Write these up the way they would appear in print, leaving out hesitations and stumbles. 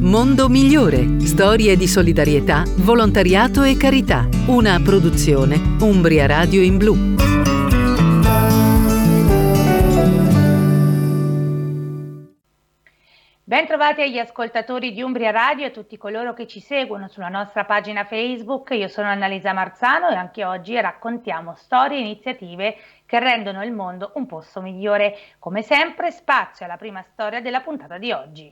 Mondo Migliore. Storie di solidarietà, volontariato e carità. Una produzione Umbria Radio in Blu. Bentrovati agli ascoltatori di Umbria Radio e a tutti coloro che ci seguono sulla nostra pagina Facebook. Io sono Annalisa Marzano e anche oggi raccontiamo storie e iniziative che rendono il mondo un posto migliore. Come sempre, spazio alla prima storia della puntata di oggi.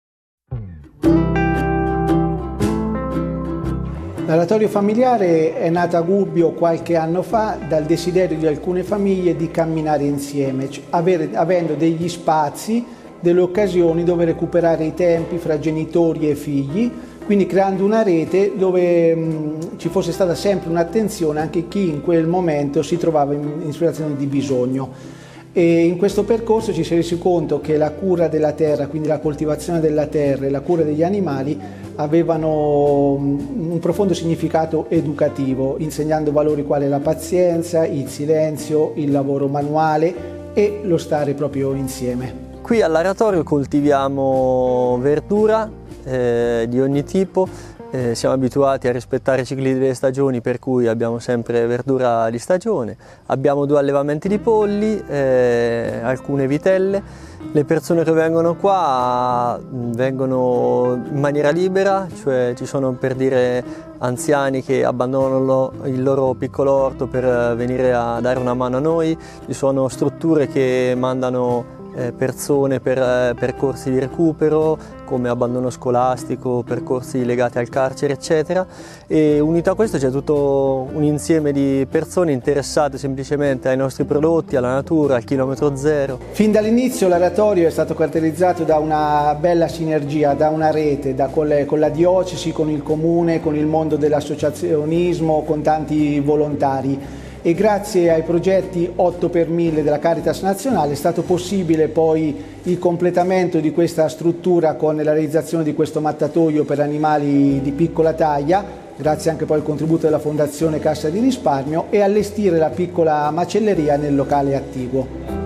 L'oratorio familiare è nato a Gubbio qualche anno fa dal desiderio di alcune famiglie di camminare insieme, avendo degli spazi, delle occasioni dove recuperare i tempi fra genitori e figli, quindi creando una rete dove ci fosse stata sempre un'attenzione anche a chi in quel momento si trovava in situazioni di bisogno. E in questo percorso ci si è resi conto che la cura della terra, quindi la coltivazione della terra e la cura degli animali avevano un profondo significato educativo, insegnando valori quali la pazienza, il silenzio, il lavoro manuale e lo stare proprio insieme. Qui all'oratorio coltiviamo verdura di ogni tipo, siamo abituati a rispettare i cicli delle stagioni, per cui abbiamo sempre verdura di stagione, abbiamo 2 allevamenti di polli, alcune vitelle. Le persone che vengono qua vengono in maniera libera, cioè ci sono, per dire, anziani che abbandonano il loro piccolo orto per venire a dare una mano a noi, ci sono strutture che mandano persone per percorsi di recupero come abbandono scolastico, percorsi legati al carcere, eccetera, e unito a questo c'è tutto un insieme di persone interessate semplicemente ai nostri prodotti, alla natura, al chilometro zero. Fin dall'inizio l'oratorio è stato caratterizzato da una bella sinergia, da una rete, con la diocesi, con il comune, con il mondo dell'associazionismo, con tanti volontari. E grazie ai progetti 8 per 1000 della Caritas Nazionale è stato possibile poi il completamento di questa struttura con la realizzazione di questo mattatoio per animali di piccola taglia, grazie anche poi al contributo della Fondazione Cassa di Risparmio, e allestire la piccola macelleria nel locale attiguo.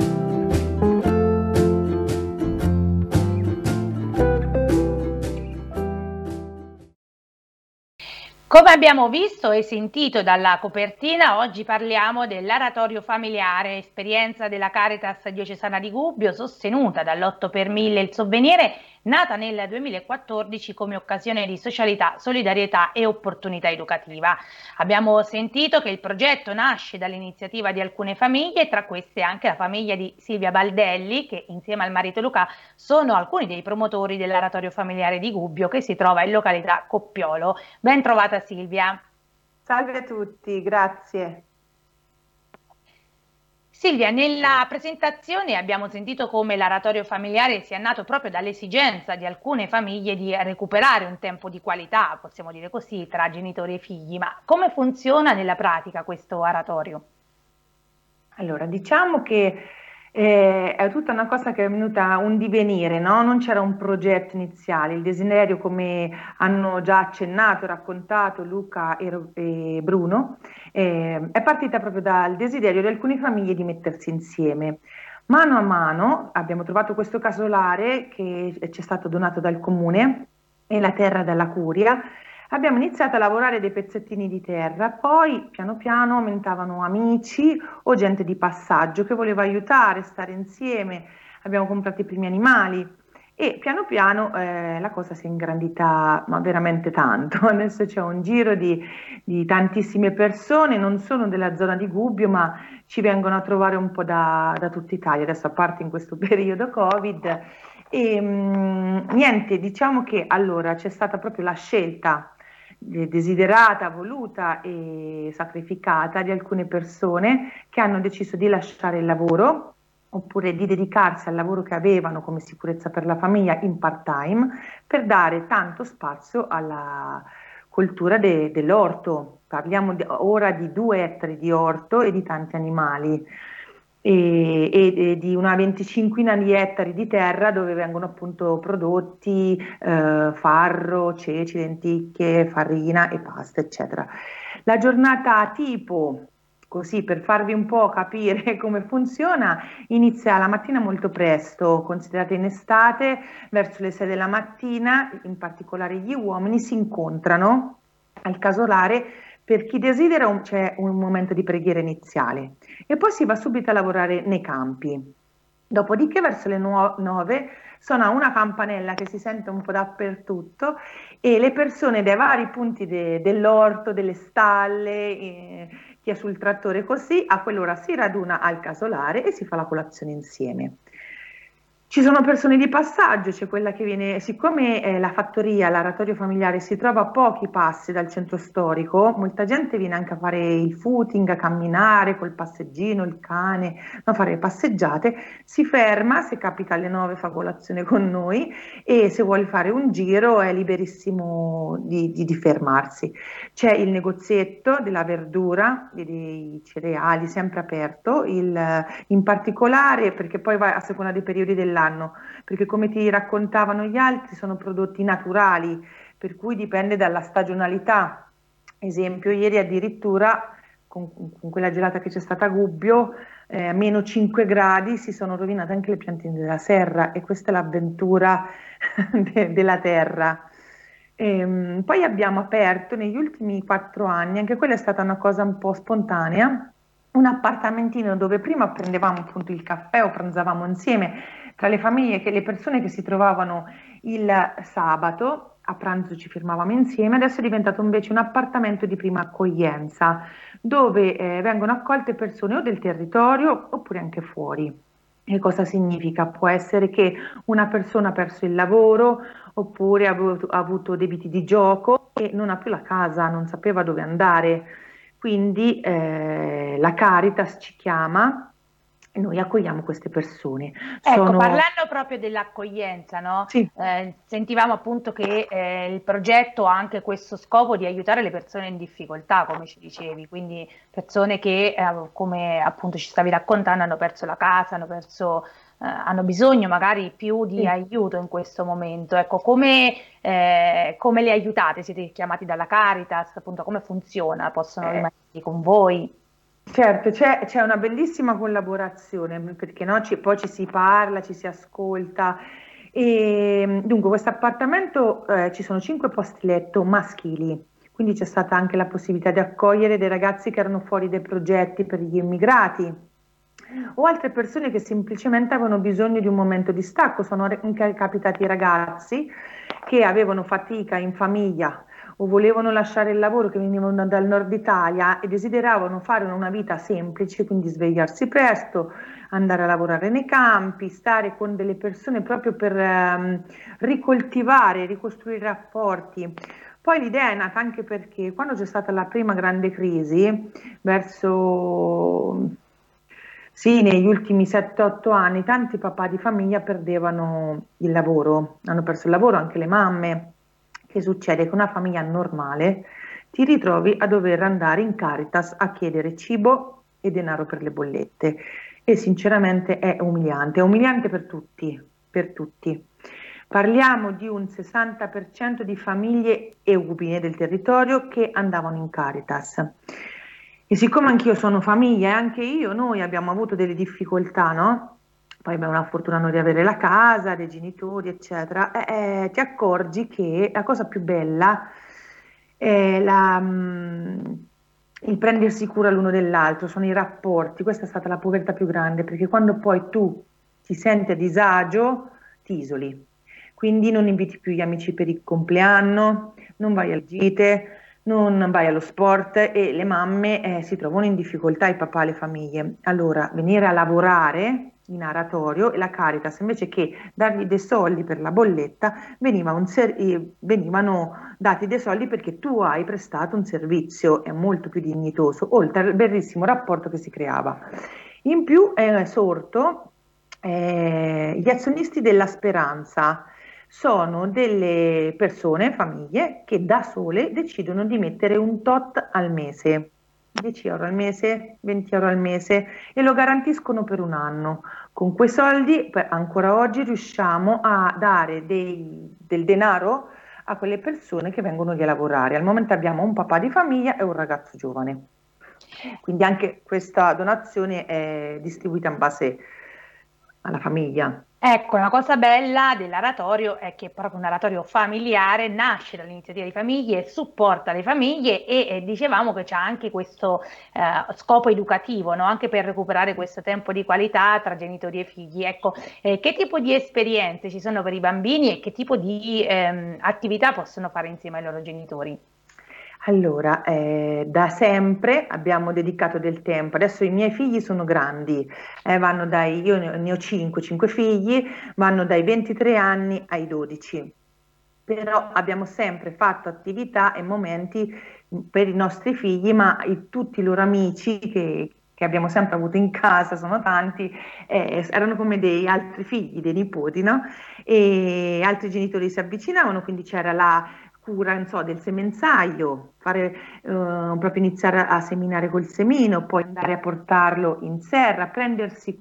Come abbiamo visto e sentito dalla copertina, oggi parliamo dell'oratorio familiare, esperienza della Caritas Diocesana di Gubbio, sostenuta dall'8 per 1000 il Sovvenire, nata nel 2014 come occasione di socialità, solidarietà e opportunità educativa. Abbiamo sentito che il progetto nasce dall'iniziativa di alcune famiglie, tra queste anche la famiglia di Silvia Baldelli, che insieme al marito Luca sono alcuni dei promotori dell'oratorio familiare di Gubbio, che si trova in località Coppiolo. Ben trovata Silvia. Salve a tutti, grazie. Silvia, nella presentazione abbiamo sentito come l'oratorio familiare sia nato proprio dall'esigenza di alcune famiglie di recuperare un tempo di qualità, possiamo dire così, tra genitori e figli, ma come funziona nella pratica questo oratorio? Allora, diciamo che è tutta una cosa che è venuta un divenire, no? Non c'era un progetto iniziale, il desiderio, come hanno già accennato e raccontato Luca e Bruno, è partita proprio dal desiderio di alcune famiglie di mettersi insieme. Mano a mano abbiamo trovato questo casolare che ci è stato donato dal comune e la terra dalla curia. Abbiamo iniziato a lavorare dei pezzettini di terra, poi piano piano aumentavano amici o gente di passaggio che voleva aiutare, stare insieme. Abbiamo comprato i primi animali e piano piano la cosa si è ingrandita, ma veramente tanto. Adesso c'è un giro di tantissime persone, non solo della zona di Gubbio, ma ci vengono a trovare un po' da tutta Italia, adesso a parte in questo periodo Covid. E niente, diciamo che allora c'è stata proprio la scelta desiderata, voluta e sacrificata di alcune persone che hanno deciso di lasciare il lavoro oppure di dedicarsi al lavoro che avevano come sicurezza per la famiglia in part-time per dare tanto spazio alla coltura dell'orto. Parliamo ora di 2 ettari di orto e di tanti animali e di una 25ina di ettari di terra dove vengono appunto prodotti farro, ceci, lenticchie, farina e pasta, eccetera. La giornata tipo così per farvi un po' capire come funziona, inizia la mattina molto presto, considerate in estate, verso le 6 della mattina, in particolare gli uomini si incontrano al casolare. Per chi desidera c'è un momento di preghiera iniziale e poi si va subito a lavorare nei campi. Dopodiché verso le 9 suona una campanella che si sente un po' dappertutto e le persone dai vari punti dell'orto, delle stalle, chi è sul trattore così, a quell'ora si raduna al casolare e si fa la colazione insieme. Ci sono persone di passaggio, c'è quella che viene, siccome la fattoria, l'oratorio familiare si trova a pochi passi dal centro storico, molta gente viene anche a fare il footing, a camminare col passeggino, il cane, a fare passeggiate, si ferma, se capita alle 9 fa colazione con noi e se vuole fare un giro è liberissimo di fermarsi. C'è il negozietto della verdura, dei cereali sempre aperto, in particolare perché poi va a seconda dei periodi dell'anno, perché come ti raccontavano gli altri sono prodotti naturali, per cui dipende dalla stagionalità. Esempio, ieri addirittura con quella gelata che c'è stata a Gubbio, a meno 5 gradi si sono rovinate anche le piantine della serra e questa è l'avventura della terra. Poi abbiamo aperto negli ultimi 4 anni, anche quella è stata una cosa un po' spontanea, un appartamentino dove prima prendevamo appunto il caffè o pranzavamo insieme tra le famiglie, le persone che si trovavano il sabato, a pranzo ci fermavamo insieme, adesso è diventato invece un appartamento di prima accoglienza, dove vengono accolte persone o del territorio oppure anche fuori. E cosa significa? Può essere che una persona ha perso il lavoro oppure ha avuto debiti di gioco e non ha più la casa, non sapeva dove andare. Quindi la Caritas ci chiama e noi accogliamo queste persone. Ecco, parlando proprio dell'accoglienza, no? Sì. Sentivamo appunto che il progetto ha anche questo scopo di aiutare le persone in difficoltà, come ci dicevi, quindi persone che, come appunto ci stavi raccontando, hanno perso la casa, hanno bisogno magari più di aiuto in questo momento. Ecco, come le aiutate? Siete chiamati dalla Caritas, appunto, come funziona? Possono rimanere con voi? Certo, c'è una bellissima collaborazione perché no, poi ci si parla, ci si ascolta. E, dunque, questo appartamento ci sono 5 posti letto maschili, quindi c'è stata anche la possibilità di accogliere dei ragazzi che erano fuori dai progetti per gli immigrati o altre persone che semplicemente avevano bisogno di un momento di stacco. Sono anche capitati ragazzi che avevano fatica in famiglia o volevano lasciare il lavoro, che venivano dal nord Italia e desideravano fare una vita semplice, quindi svegliarsi presto, andare a lavorare nei campi, stare con delle persone proprio per ricoltivare, ricostruire rapporti. Poi l'idea è nata anche perché quando c'è stata la prima grande crisi, negli ultimi 7-8 anni, tanti papà di famiglia perdevano il lavoro, hanno perso il lavoro anche le mamme. Che succede? Che una famiglia normale ti ritrovi a dover andare in Caritas a chiedere cibo e denaro per le bollette e sinceramente è umiliante per tutti, per tutti. Parliamo di un 60% di famiglie eubine del territorio che andavano in Caritas. E siccome anch'io sono famiglia e anche noi abbiamo avuto delle difficoltà, no? Poi abbiamo la fortuna di avere la casa, dei genitori, eccetera, ti accorgi che la cosa più bella è il prendersi cura l'uno dell'altro, sono i rapporti. Questa è stata la povertà più grande, perché quando poi tu ti senti a disagio, ti isoli. Quindi non inviti più gli amici per il compleanno, non vai al gite, non vai allo sport e le mamme si trovano in difficoltà, i papà, le famiglie. Allora, venire a lavorare in oratorio e la Caritas, invece che dargli dei soldi per la bolletta, venivano dati dei soldi perché tu hai prestato un servizio, è molto più dignitoso, oltre al bellissimo rapporto che si creava. In più è sorto gli azionisti della Speranza. Sono delle persone, famiglie, che da sole decidono di mettere un tot al mese, 10 euro al mese, 20 euro al mese e lo garantiscono per un anno. Con quei soldi ancora oggi riusciamo a dare del denaro a quelle persone che vengono lì a lavorare. Al momento abbiamo un papà di famiglia e un ragazzo giovane. Quindi anche questa donazione è distribuita in base alla famiglia. Ecco, una cosa bella dell'oratorio è che è proprio un oratorio familiare, nasce dall'iniziativa di famiglie, supporta le famiglie e dicevamo che c'è anche questo scopo educativo, no? Anche per recuperare questo tempo di qualità tra genitori e figli. Ecco, che tipo di esperienze ci sono per i bambini e che tipo di attività possono fare insieme ai loro genitori? Allora, da sempre abbiamo dedicato del tempo. Adesso i miei figli sono grandi, io ne ho cinque figli, vanno dai 23 anni ai 12. Però abbiamo sempre fatto attività e momenti per i nostri figli, ma tutti i loro amici che abbiamo sempre avuto in casa, sono tanti, erano come dei altri figli, dei nipoti, no? E altri genitori si avvicinavano, quindi c'era la cura, non so, del semenzaio, proprio iniziare a seminare col semino, poi andare a portarlo in serra, prendersi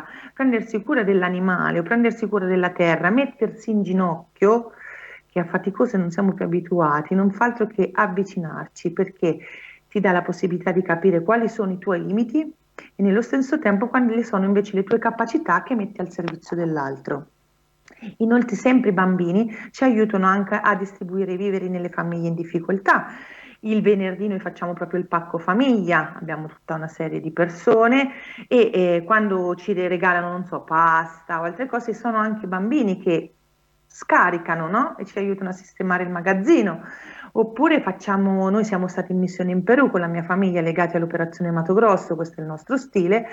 cura dell'animale, o prendersi cura della terra, mettersi in ginocchio, che a faticose non siamo più abituati, non fa altro che avvicinarci, perché ti dà la possibilità di capire quali sono i tuoi limiti e nello stesso tempo quali sono invece le tue capacità che metti al servizio dell'altro. Inoltre sempre i bambini ci aiutano anche a distribuire i viveri nelle famiglie in difficoltà. Il venerdì noi facciamo proprio il pacco famiglia, abbiamo tutta una serie di persone e quando ci regalano, non so, pasta o altre cose, sono anche bambini che scaricano, no? E ci aiutano a sistemare il magazzino. Oppure noi siamo stati in missione in Perù con la mia famiglia legati all'operazione Mato Grosso, questo è il nostro stile,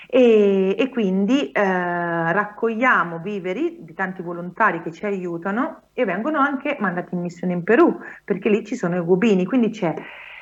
e quindi raccogliamo viveri di tanti volontari che ci aiutano e vengono anche mandati in missione in Perù, perché lì ci sono i gubini, quindi c'è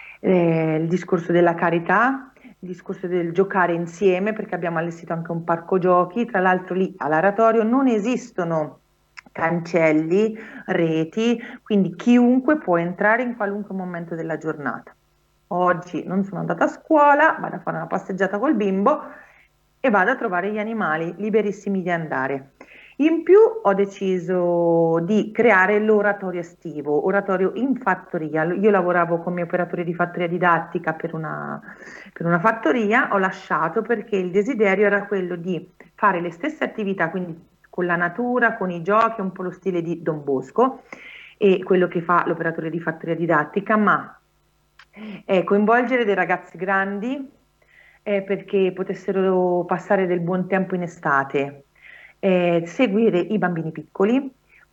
il discorso della carità, il discorso del giocare insieme, perché abbiamo allestito anche un parco giochi, tra l'altro lì all'oratorio non esistono cancelli, reti, quindi chiunque può entrare in qualunque momento della giornata. Oggi non sono andata a scuola, vado a fare una passeggiata col bimbo e vado a trovare gli animali liberissimi di andare. In più ho deciso di creare l'oratorio estivo, oratorio in fattoria. Io lavoravo come operatore di fattoria didattica per una fattoria, ho lasciato perché il desiderio era quello di fare le stesse attività, quindi con la natura, con i giochi, un po' lo stile di Don Bosco e quello che fa l'operatore di fattoria didattica, ma coinvolgere dei ragazzi grandi perché potessero passare del buon tempo in estate, seguire i bambini piccoli.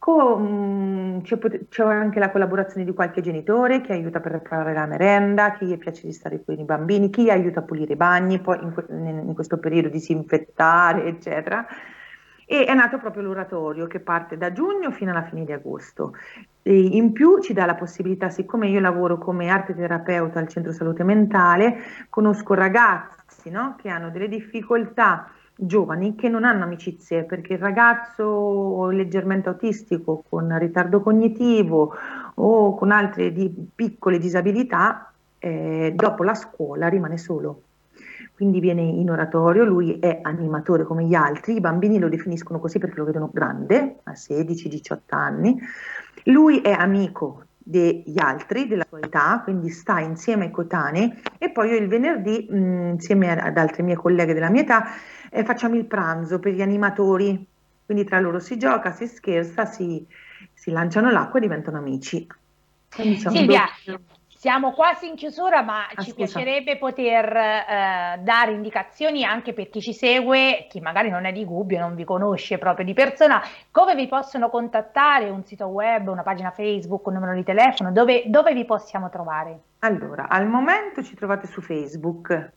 C'è anche la collaborazione di qualche genitore che aiuta per preparare la merenda, chi gli piace di stare con i bambini, chi aiuta a pulire i bagni, poi in questo periodo disinfettare, eccetera. E è nato proprio l'oratorio che parte da giugno fino alla fine di agosto. E in più ci dà la possibilità, siccome io lavoro come arte terapeuta al centro salute mentale, conosco ragazzi, no, che hanno delle difficoltà, giovani che non hanno amicizie, perché il ragazzo leggermente autistico con ritardo cognitivo o con altre piccole disabilità, dopo la scuola rimane solo. Quindi viene in oratorio, lui è animatore come gli altri, i bambini lo definiscono così perché lo vedono grande, a 16-18 anni, lui è amico degli altri della sua età, quindi sta insieme ai coetanei e poi io il venerdì, insieme ad altre mie colleghe della mia età, facciamo il pranzo per gli animatori, quindi tra loro si gioca, si scherza, si lanciano l'acqua e diventano amici. Silvia, siamo quasi in chiusura, ma ci piacerebbe poter dare indicazioni anche per chi ci segue, chi magari non è di Gubbio, non vi conosce proprio di persona, come vi possono contattare, un sito web, una pagina Facebook, un numero di telefono, dove vi possiamo trovare? Allora, al momento ci trovate su Facebook,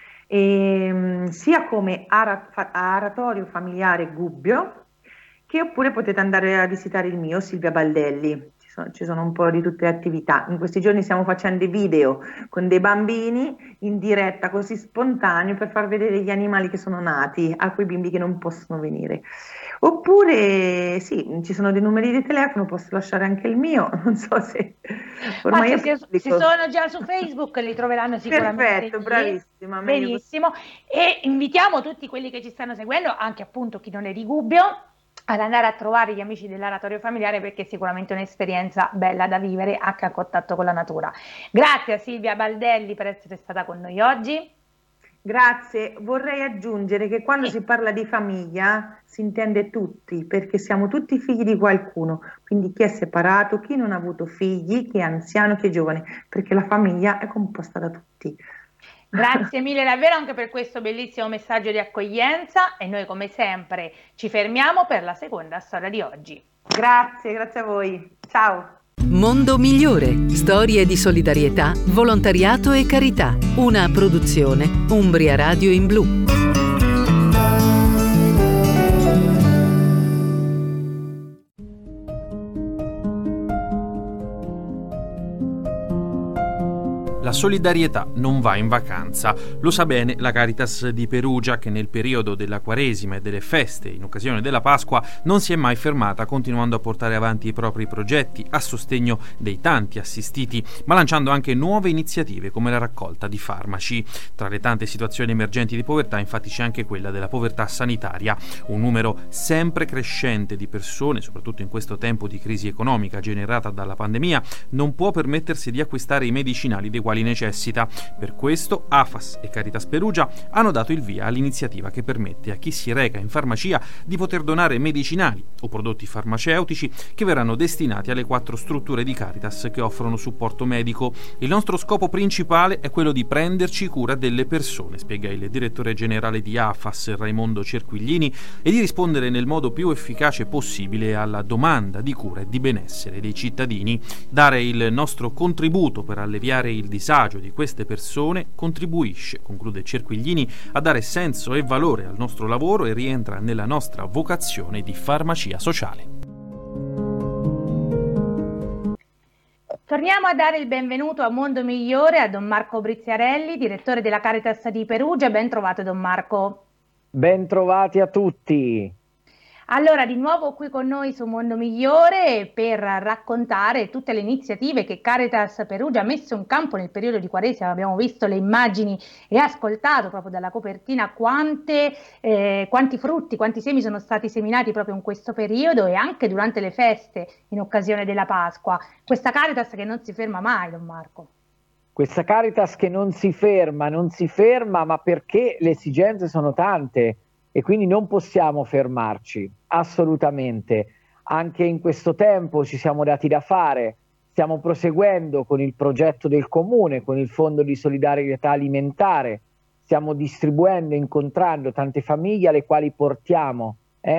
sia come Oratorio Familiare Gubbio, che oppure potete andare a visitare il mio, Silvia Baldelli. Ci sono un po' di tutte le attività. In questi giorni stiamo facendo dei video con dei bambini in diretta, così spontaneo, per far vedere gli animali che sono nati a quei bimbi che non possono venire. Oppure sì, ci sono dei numeri di telefono, posso lasciare anche il mio, non so se ormai se sono già su Facebook li troveranno sicuramente. Perfetto, bravissima. Benissimo. E invitiamo tutti quelli che ci stanno seguendo, anche appunto chi non è di Gubbio, ad andare a trovare gli amici dell'oratorio familiare, perché è sicuramente un'esperienza bella da vivere anche a contatto con la natura. Grazie a Silvia Baldelli per essere stata con noi oggi. Grazie, vorrei aggiungere che quando si parla di famiglia si intende tutti, perché siamo tutti figli di qualcuno, quindi chi è separato, chi non ha avuto figli, chi è anziano, chi è giovane, perché la famiglia è composta da tutti. Grazie mille davvero anche per questo bellissimo messaggio di accoglienza, e noi come sempre ci fermiamo per la seconda storia di oggi. Grazie a voi. Ciao. Mondo Migliore. Storie di solidarietà, volontariato e carità. Una produzione Umbria Radio in Blu. La solidarietà non va in vacanza. Lo sa bene la Caritas di Perugia, che nel periodo della Quaresima e delle feste in occasione della Pasqua non si è mai fermata, continuando a portare avanti i propri progetti a sostegno dei tanti assistiti, ma lanciando anche nuove iniziative come la raccolta di farmaci. Tra le tante situazioni emergenti di povertà, infatti, c'è anche quella della povertà sanitaria. Un numero sempre crescente di persone, soprattutto in questo tempo di crisi economica generata dalla pandemia, non può permettersi di acquistare i medicinali dei quali necessita. Per questo AFAS e Caritas Perugia hanno dato il via all'iniziativa che permette a chi si reca in farmacia di poter donare medicinali o prodotti farmaceutici che verranno destinati alle 4 strutture di Caritas che offrono supporto medico. Il nostro scopo principale è quello di prenderci cura delle persone, spiega il direttore generale di AFAS Raimondo Cerquiglini, e di rispondere nel modo più efficace possibile alla domanda di cura e di benessere dei cittadini. Dare il nostro contributo per alleviare il disagio di queste persone contribuisce, conclude Cerquiglini, a dare senso e valore al nostro lavoro e rientra nella nostra vocazione di farmacia sociale. Torniamo a dare il benvenuto a Mondo Migliore a Don Marco Briziarelli, direttore della Caritas di Perugia. Ben trovato, Don Marco. Ben trovati a tutti. Allora, di nuovo qui con noi su Mondo Migliore per raccontare tutte le iniziative che Caritas Perugia ha messo in campo nel periodo di Quaresima. Abbiamo visto le immagini e ascoltato proprio dalla copertina quanti frutti, quanti semi sono stati seminati proprio in questo periodo e anche durante le feste in occasione della Pasqua. Questa Caritas che non si ferma mai, Don Marco. Questa Caritas che non si ferma, ma perché le esigenze sono tante. E quindi non possiamo fermarci, assolutamente. Anche in questo tempo ci siamo dati da fare, stiamo proseguendo con il progetto del Comune, con il Fondo di Solidarietà Alimentare, stiamo distribuendo e incontrando tante famiglie alle quali portiamo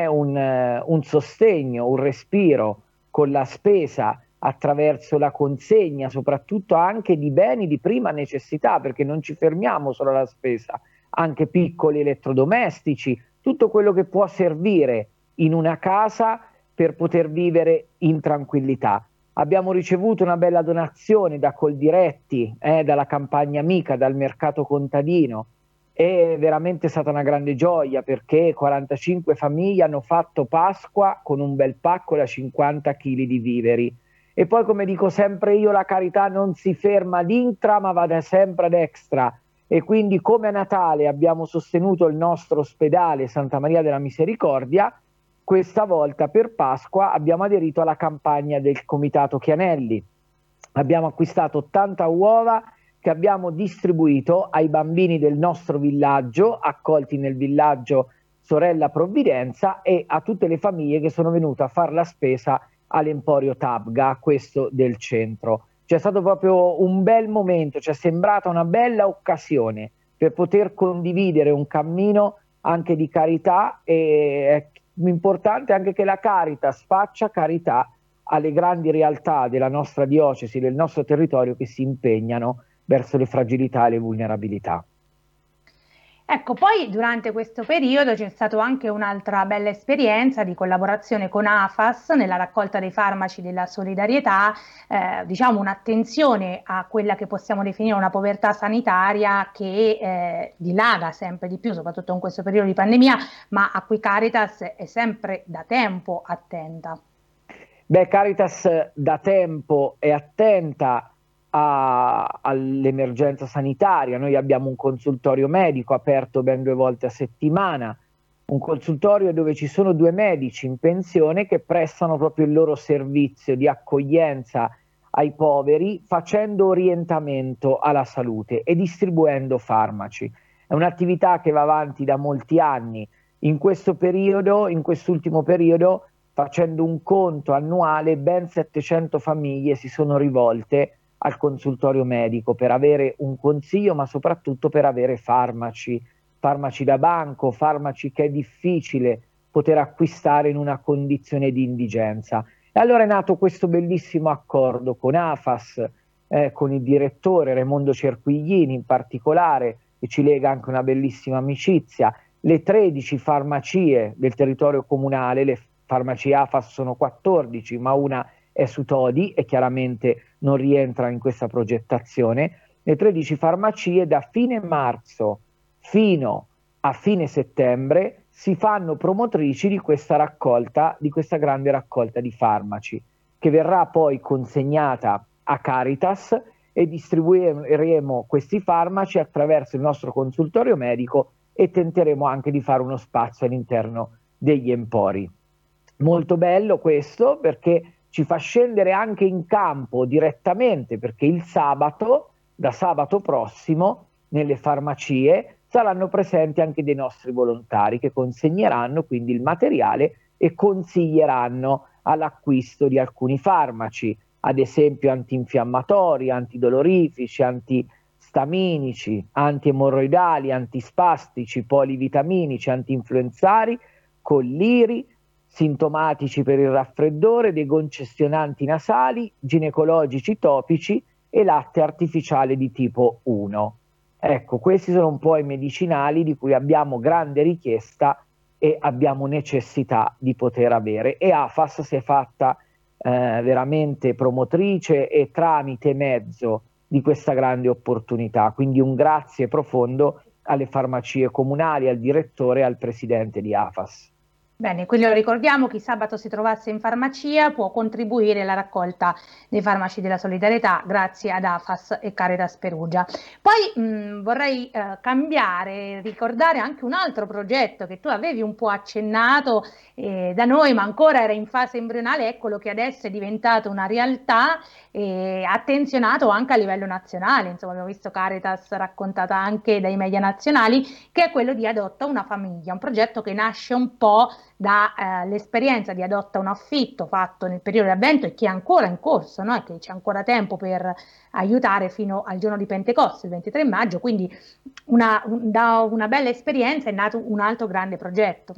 un sostegno, un respiro con la spesa attraverso la consegna, soprattutto anche di beni di prima necessità, perché non ci fermiamo solo alla spesa, anche piccoli elettrodomestici, tutto quello che può servire in una casa per poter vivere in tranquillità. Abbiamo ricevuto una bella donazione da Coldiretti, dalla campagna amica, dal mercato contadino. È veramente stata una grande gioia, perché 45 famiglie hanno fatto Pasqua con un bel pacco da 50 kg di viveri. E poi, come dico sempre io, la carità non si ferma ad intra, ma va sempre ad extra. E quindi, come a Natale abbiamo sostenuto il nostro ospedale Santa Maria della Misericordia, questa volta per Pasqua abbiamo aderito alla campagna del Comitato Chianelli. Abbiamo acquistato 80 uova che abbiamo distribuito ai bambini del nostro villaggio, accolti nel villaggio Sorella Provvidenza, e a tutte le famiglie che sono venute a fare la spesa all'Emporio Tabga, questo del centro. C'è stato proprio un bel momento, ci è sembrata una bella occasione per poter condividere un cammino anche di carità, e è importante anche che la Caritas faccia carità alle grandi realtà della nostra diocesi, del nostro territorio, che si impegnano verso le fragilità e le vulnerabilità. Ecco, poi durante questo periodo c'è stata anche un'altra bella esperienza di collaborazione con AFAS nella raccolta dei farmaci della solidarietà, diciamo un'attenzione a quella che possiamo definire una povertà sanitaria che dilaga sempre di più, soprattutto in questo periodo di pandemia, ma a cui Caritas è sempre da tempo attenta. Beh, Caritas da tempo è attenta all'emergenza sanitaria. Noi abbiamo un consultorio medico aperto ben 2 volte a settimana, un consultorio dove ci sono 2 medici in pensione che prestano proprio il loro servizio di accoglienza ai poveri, facendo orientamento alla salute e distribuendo farmaci. È un'attività che va avanti da molti anni. In questo periodo, in quest'ultimo periodo, facendo un conto annuale, ben 700 famiglie si sono rivolte al consultorio medico per avere un consiglio, ma soprattutto per avere farmaci da banco, farmaci che è difficile poter acquistare in una condizione di indigenza. E allora è nato questo bellissimo accordo con AFAS, con il direttore Raimondo Cerquiglini in particolare, che ci lega anche una bellissima amicizia. Le 13 farmacie del territorio comunale, le farmacie AFAS sono 14, ma una è su Todi e chiaramente non rientra in questa progettazione. Le 13 farmacie da fine marzo fino a fine settembre si fanno promotrici di questa raccolta, di questa grande raccolta di farmaci, che verrà poi consegnata a Caritas e distribuiremo questi farmaci attraverso il nostro consultorio medico e tenteremo anche di fare uno spazio all'interno degli empori. Molto bello questo, perché ci fa scendere anche in campo direttamente, perché il sabato, da sabato prossimo, nelle farmacie saranno presenti anche dei nostri volontari che consegneranno quindi il materiale e consiglieranno all'acquisto di alcuni farmaci, ad esempio antinfiammatori, antidolorifici, antistaminici, antiemorroidali, antispastici, polivitaminici, antinfluenzari, colliri, sintomatici per il raffreddore, decongestionanti nasali, ginecologici topici e latte artificiale di tipo 1. Ecco, questi sono un po' i medicinali di cui abbiamo grande richiesta e abbiamo necessità di poter avere. E AFAS si è fatta veramente promotrice e tramite mezzo di questa grande opportunità. Quindi un grazie profondo alle farmacie comunali, al direttore e al presidente di AFAS. Bene, quindi lo ricordiamo, chi sabato si trovasse in farmacia può contribuire alla raccolta dei farmaci della solidarietà grazie ad AFAS e Caritas Perugia. Poi vorrei cambiare, ricordare anche un altro progetto che tu avevi un po' accennato da noi, ma ancora era in fase embrionale, è quello che adesso è diventato una realtà attenzionato anche a livello nazionale. Insomma, abbiamo visto Caritas raccontata anche dai media nazionali, che è quello di Adotta una famiglia, un progetto che nasce un po' dall'esperienza di Adotta un affitto fatto nel periodo di Avvento e che è ancora in corso, no? E che c'è ancora tempo per aiutare fino al giorno di Pentecoste, il 23 maggio, quindi da una bella esperienza è nato un altro grande progetto.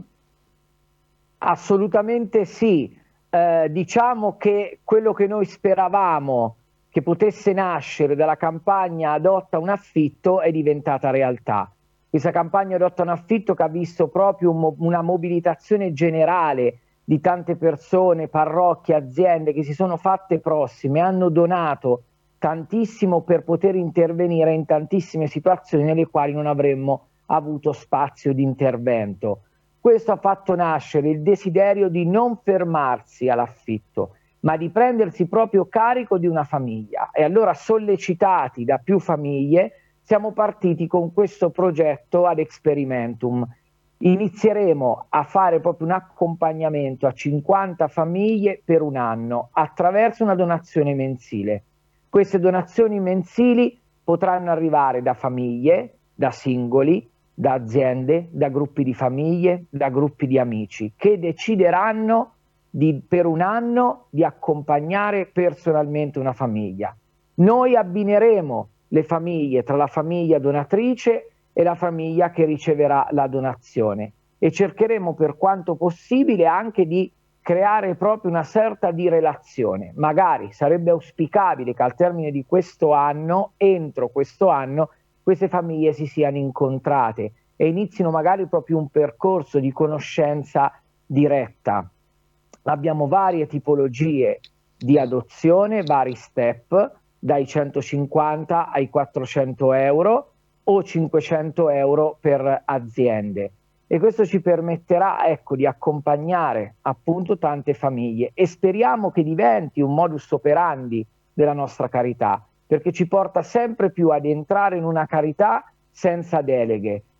Assolutamente sì, diciamo che quello che noi speravamo che potesse nascere dalla campagna Adotta un affitto è diventata realtà. Questa campagna Adotta un affitto che ha visto proprio una mobilitazione generale di tante persone, parrocchie, aziende che si sono fatte prossime, hanno donato tantissimo per poter intervenire in tantissime situazioni nelle quali non avremmo avuto spazio di intervento. Questo ha fatto nascere il desiderio di non fermarsi all'affitto, ma di prendersi proprio carico di una famiglia. E allora, sollecitati da più famiglie, siamo partiti con questo progetto ad experimentum. Inizieremo a fare proprio un accompagnamento a 50 famiglie per un anno attraverso una donazione mensile. Queste donazioni mensili potranno arrivare da famiglie, da singoli, da aziende, da gruppi di famiglie, da gruppi di amici che decideranno per un anno di accompagnare personalmente una famiglia. Noi abbineremo le famiglie tra la famiglia donatrice e la famiglia che riceverà la donazione e cercheremo per quanto possibile anche di creare proprio una sorta di relazione. Magari sarebbe auspicabile che al termine di questo anno, entro questo anno, queste famiglie si siano incontrate e inizino magari proprio un percorso di conoscenza diretta. Abbiamo varie tipologie di adozione, vari step, dai 150 ai 400 euro o 500 euro per aziende. E questo ci permetterà, ecco, di accompagnare appunto tante famiglie e speriamo che diventi un modus operandi della nostra carità, perché ci porta sempre più ad entrare in una carità senza deleghe,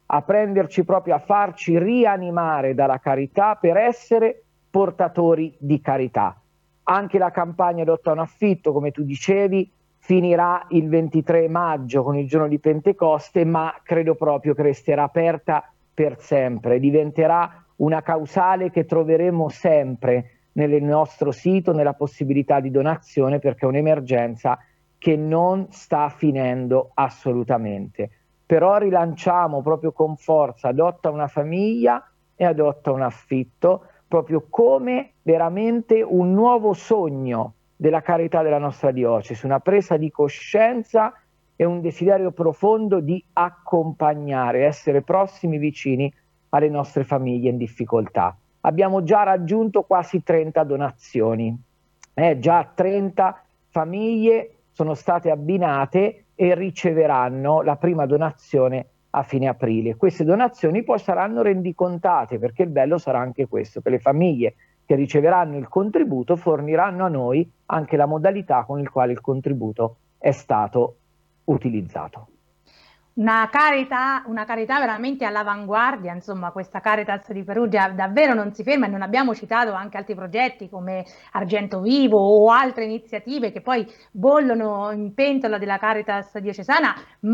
a prenderci proprio, a farci rianimare dalla carità per essere portatori di carità. Anche la campagna Adotta un affitto, come tu dicevi, finirà il 23 maggio con il giorno di Pentecoste, ma credo proprio che resterà aperta per sempre, diventerà una causale che troveremo sempre nel nostro sito, nella possibilità di donazione, perché è un'emergenza che non sta finendo assolutamente. Però rilanciamo proprio con forza Adotta una famiglia e Adotta un affitto, proprio come veramente un nuovo sogno della carità della nostra diocesi, una presa di coscienza e un desiderio profondo di accompagnare, essere prossimi, vicini alle nostre famiglie in difficoltà. Abbiamo già raggiunto quasi 30 donazioni, già 30 famiglie sono state abbinate e riceveranno la prima donazione a fine aprile. Queste donazioni poi saranno rendicontate, perché il bello sarà anche questo, che le famiglie che riceveranno il contributo forniranno a noi anche la modalità con il quale il contributo è stato utilizzato. Una carità veramente all'avanguardia, insomma, questa Caritas di Perugia davvero non si ferma, e non abbiamo citato anche altri progetti come Argento Vivo o altre iniziative che poi bollono in pentola della Caritas diocesana,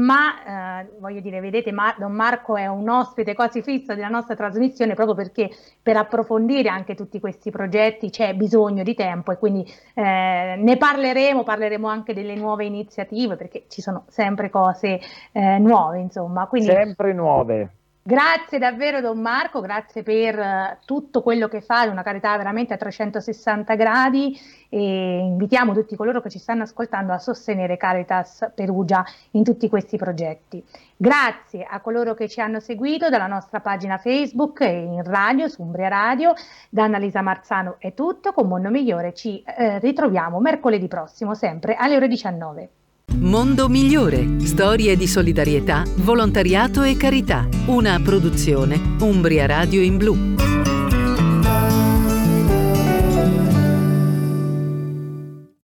ma voglio dire, vedete, Don Marco è un ospite quasi fisso della nostra trasmissione, proprio perché per approfondire anche tutti questi progetti c'è bisogno di tempo, e quindi ne parleremo anche delle nuove iniziative, perché ci sono sempre cose nuove, insomma, quindi sempre nuove. Grazie davvero Don Marco, grazie per tutto quello che fai, una carità veramente a 360 gradi, e invitiamo tutti coloro che ci stanno ascoltando a sostenere Caritas Perugia in tutti questi progetti. Grazie a coloro che ci hanno seguito dalla nostra pagina Facebook e in radio su Umbria Radio. Da Annalisa Marzano è tutto, con Mondo Migliore ci ritroviamo mercoledì prossimo, sempre alle ore 19. Mondo Migliore, storie di solidarietà, volontariato e carità. Una produzione Umbria Radio in Blu.